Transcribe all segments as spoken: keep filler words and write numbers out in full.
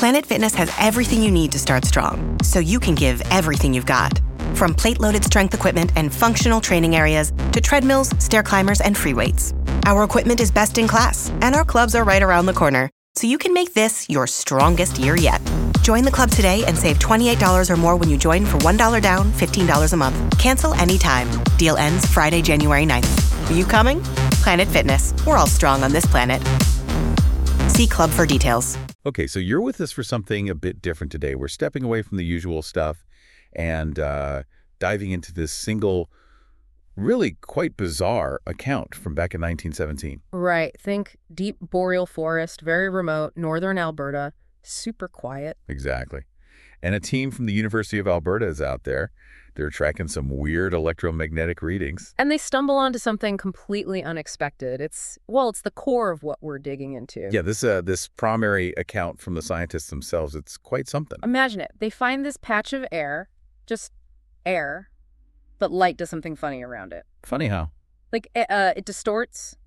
Planet Fitness has everything you need to start strong, so you can give everything you've got. From plate-loaded strength equipment and functional training areas to treadmills, stair climbers, and free weights. Our equipment is best in class, and our clubs are right around the corner, so you can make this your strongest year yet. Join the club today and save twenty-eight dollars or more when you join for one dollar down, fifteen dollars a month. Cancel anytime. Deal ends Friday, January ninth. Are you coming? Planet Fitness. We're all strong on this planet. See club for details. Okay, so you're with us for something a bit different today. We're stepping away from the usual stuff and uh, diving into this single, really quite bizarre account from back in nineteen seventeen. Right. Think deep boreal forest, very remote, northern Alberta, super quiet. Exactly. And a team from the University of Alberta is out there. They're tracking some weird electromagnetic readings. And they stumble onto something completely unexpected. It's, well, it's the core of what we're digging into. Yeah, this uh, this primary account from the scientists themselves, it's quite something. Imagine it. They find this patch of air, just air, but light does something funny around it. Funny how? Like, uh, it distorts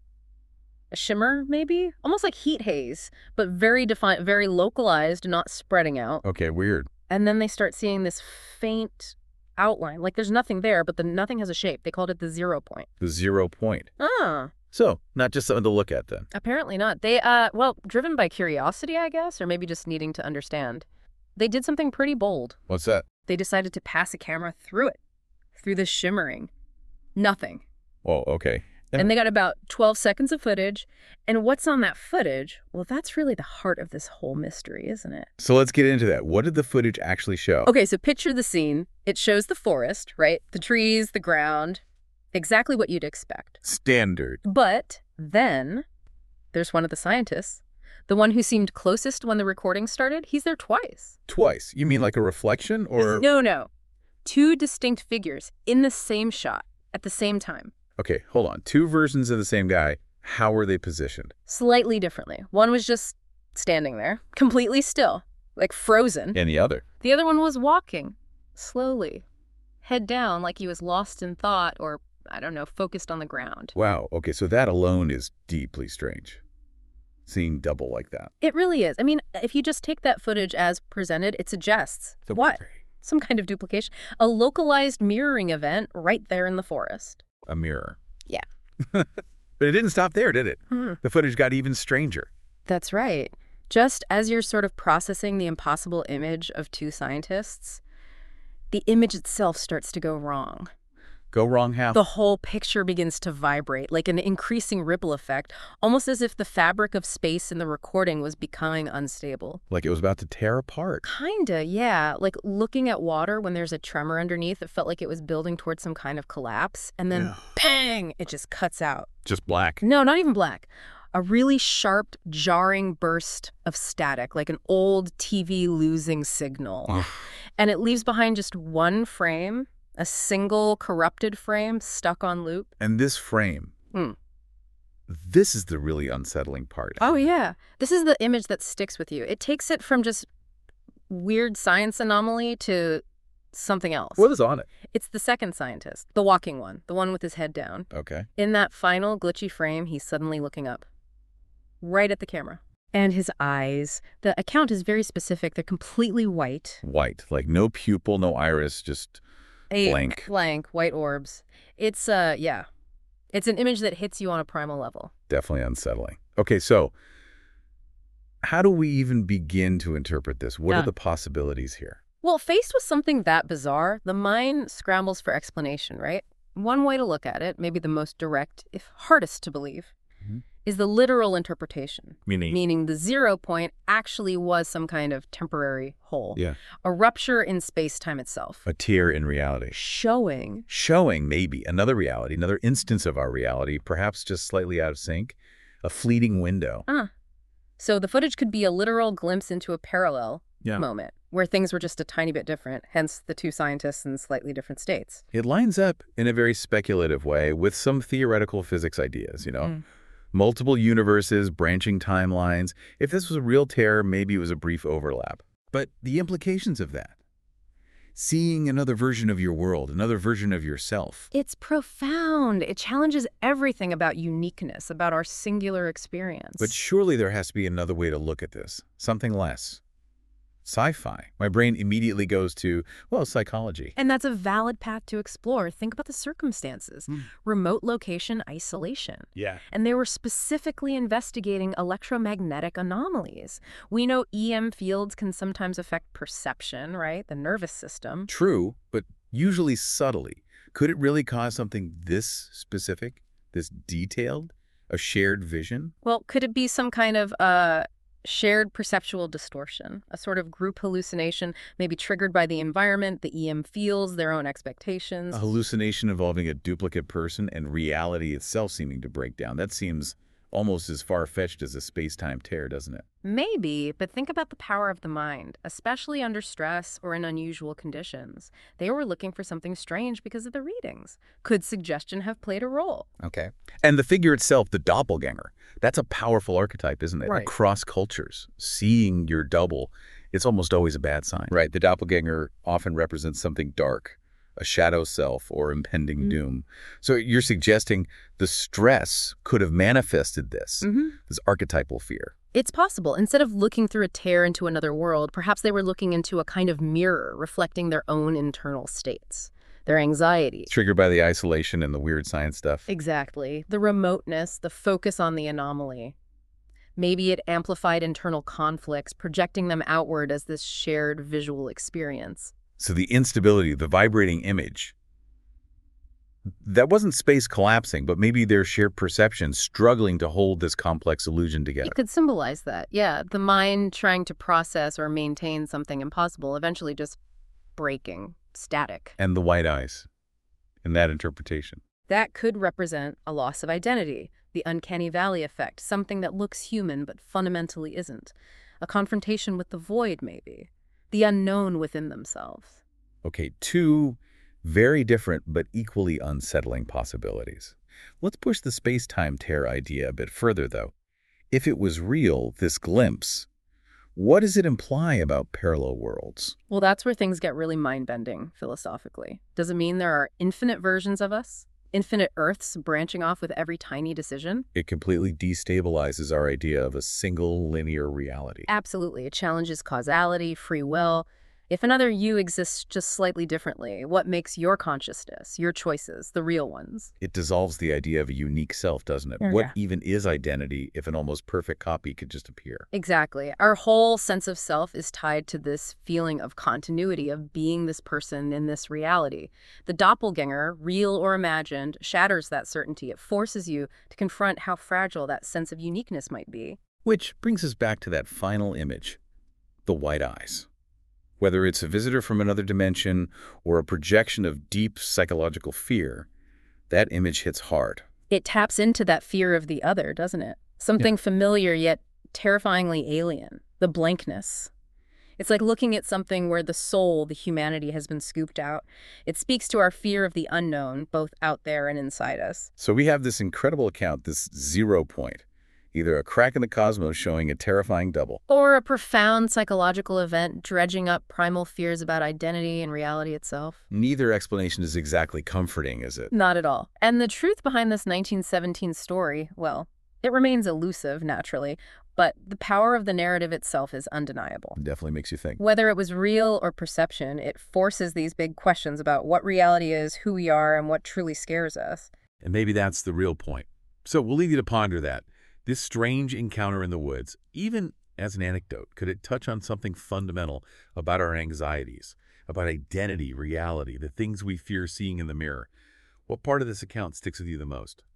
a shimmer, maybe? Almost like heat haze, but very defined, very localized, not spreading out. Okay, weird. And then they start seeing this faint outline. Like there's nothing there, but the nothing has a shape. They called it the zero point. The zero point. Ah. So, not just something to look at then. Apparently not. They, uh, well, driven by curiosity, I guess, or maybe just needing to understand. They did something pretty bold. What's that? They decided to pass a camera through it, through this shimmering. Nothing. Oh, okay. And they got about twelve seconds of footage. And what's on that footage? Well, that's really the heart of this whole mystery, isn't it? So let's get into that. What did the footage actually show? Okay, so picture the scene. It shows the forest, right? The trees, the ground, exactly what you'd expect. Standard. But then there's one of the scientists, the one who seemed closest when the recording started. He's there twice. Twice? You mean like a reflection or? No, no. Two distinct figures in the same shot at the same time. Okay, hold on. Two versions of the same guy. How were they positioned? Slightly differently. One was just standing there, completely still, like frozen. And the other? The other one was walking, slowly, head down, like he was lost in thought or, I don't know, focused on the ground. Wow. Okay, so that alone is deeply strange. Seeing double like that. It really is. I mean, if you just take that footage as presented, it suggests So what? Some kind of duplication. A localized mirroring event right there in the forest. A mirror. Yeah. But it didn't stop there, did it? Hmm. The footage got even stranger. That's right. Just as you're sort of processing the impossible image of two scientists, the image itself starts to go wrong. Go wrong how? The whole picture begins to vibrate, like an increasing ripple effect, almost as if the fabric of space in the recording was becoming unstable. Like it was about to tear apart. Kinda, yeah. Like looking at water when there's a tremor underneath, it felt like it was building towards some kind of collapse, and then Yeah. bang, it just cuts out. Just black. No, not even black. A really sharp, jarring burst of static, like an old T V losing signal. Ugh. And it leaves behind just one frame, a single corrupted frame stuck on loop. And this frame, Hmm. this is the really unsettling part. Oh, yeah. This is the image that sticks with you. It takes it from just weird science anomaly to something else. What was on it? It's the second scientist, the walking one, the one with his head down. Okay. In that final glitchy frame, he's suddenly looking up, right at the camera. And his eyes, the account is very specific. They're completely white. White. Like no pupil, no iris, just A blank. Blank, white orbs. It's, uh, yeah. It's an image that hits you on a primal level. Definitely unsettling. Okay, so how do we even begin to interpret this? What Yeah. are the possibilities here? Well, faced with something that bizarre, the mind scrambles for explanation, right? One way to look at it, maybe the most direct, if hardest to believe, Mhm. is the literal interpretation. Meaning? Meaning the zero point actually was some kind of temporary hole. Yeah. A rupture in space-time itself. A tear in reality. Showing. Showing maybe another reality, another instance of our reality, perhaps just slightly out of sync, a fleeting window. Ah. So the footage could be a literal glimpse into a parallel Yeah. moment where things were just a tiny bit different, hence the two scientists in slightly different states. It lines up in a very speculative way with some theoretical physics ideas, you know? Mm. Multiple universes, branching timelines. If this was a real tear, maybe it was a brief overlap. But the implications of that, seeing another version of your world, another version of yourself. It's profound. It challenges everything about uniqueness, about our singular experience. But surely there has to be another way to look at this, something less. sci-fi. My brain immediately goes to, well, psychology. And that's a valid path to explore. Think about the circumstances. Hmm. Remote location isolation. Yeah. And they were specifically investigating electromagnetic anomalies. We know E M fields can sometimes affect perception, right? The nervous system. True, but usually subtly. Could it really cause something this specific, this detailed, a shared vision? Well, could it be some kind of uh, shared perceptual distortion, a sort of group hallucination, maybe triggered by the environment, the E M fields, their own expectations? A hallucination involving a duplicate person and reality itself seeming to break down. That seems almost as far-fetched as a space-time tear, doesn't it? Maybe, but think about the power of the mind, especially under stress or in unusual conditions. They were looking for something strange because of the readings. Could suggestion have played a role? Okay. And the figure itself, the doppelganger, that's a powerful archetype, isn't it? Right. Across cultures, seeing your double, it's almost always a bad sign. Right. The doppelganger often represents something dark, a shadow self or impending Mm-hmm. doom. So you're suggesting the stress could have manifested this, Mm-hmm. this archetypal fear. It's possible. Instead of looking through a tear into another world, perhaps they were looking into a kind of mirror reflecting their own internal states, their anxieties. Triggered by the isolation and the weird science stuff. Exactly. The remoteness, the focus on the anomaly. Maybe it amplified internal conflicts, projecting them outward as this shared visual experience. So the instability, the vibrating image, that wasn't space collapsing, but maybe their shared perception struggling to hold this complex illusion together. It could symbolize that, yeah. The mind trying to process or maintain something impossible, eventually just breaking, static. And the white eyes in that interpretation. That could represent a loss of identity, the uncanny valley effect, something that looks human but fundamentally isn't. A confrontation with the void, maybe. The unknown within themselves. Okay, two very different but equally unsettling possibilities. Let's push the space-time tear idea a bit further, though. If it was real, this glimpse, what does it imply about parallel worlds? Well, that's where things get really mind-bending, philosophically. Does it mean there are infinite versions of us? Infinite Earths branching off with every tiny decision? It completely destabilizes our idea of a single linear reality. Absolutely. It challenges causality, free will. If another you exists just slightly differently, what makes your consciousness, your choices, the real ones? It dissolves the idea of a unique self, doesn't it? Yeah. What even is identity if an almost perfect copy could just appear? Exactly. Our whole sense of self is tied to this feeling of continuity, of being this person in this reality. The doppelganger, real or imagined, shatters that certainty. It forces you to confront how fragile that sense of uniqueness might be. Which brings us back to that final image, the white eyes. Whether it's a visitor from another dimension or a projection of deep psychological fear, that image hits hard. It taps into that fear of the other, doesn't it? Something familiar yet terrifyingly alien. The blankness. It's like looking at something where the soul, the humanity, has been scooped out. It speaks to our fear of the unknown, both out there and inside us. So we have this incredible account, this zero point. Either a crack in the cosmos showing a terrifying double. Or a profound psychological event dredging up primal fears about identity and reality itself. Neither explanation is exactly comforting, is it? Not at all. And the truth behind this nineteen seventeen story, well, it remains elusive, naturally, but the power of the narrative itself is undeniable. It definitely makes you think. Whether it was real or perception, it forces these big questions about what reality is, who we are, and what truly scares us. And maybe that's the real point. So we'll leave you to ponder that. This strange encounter in the woods, even as an anecdote, could it touch on something fundamental about our anxieties, about identity, reality, the things we fear seeing in the mirror? What part of this account sticks with you the most?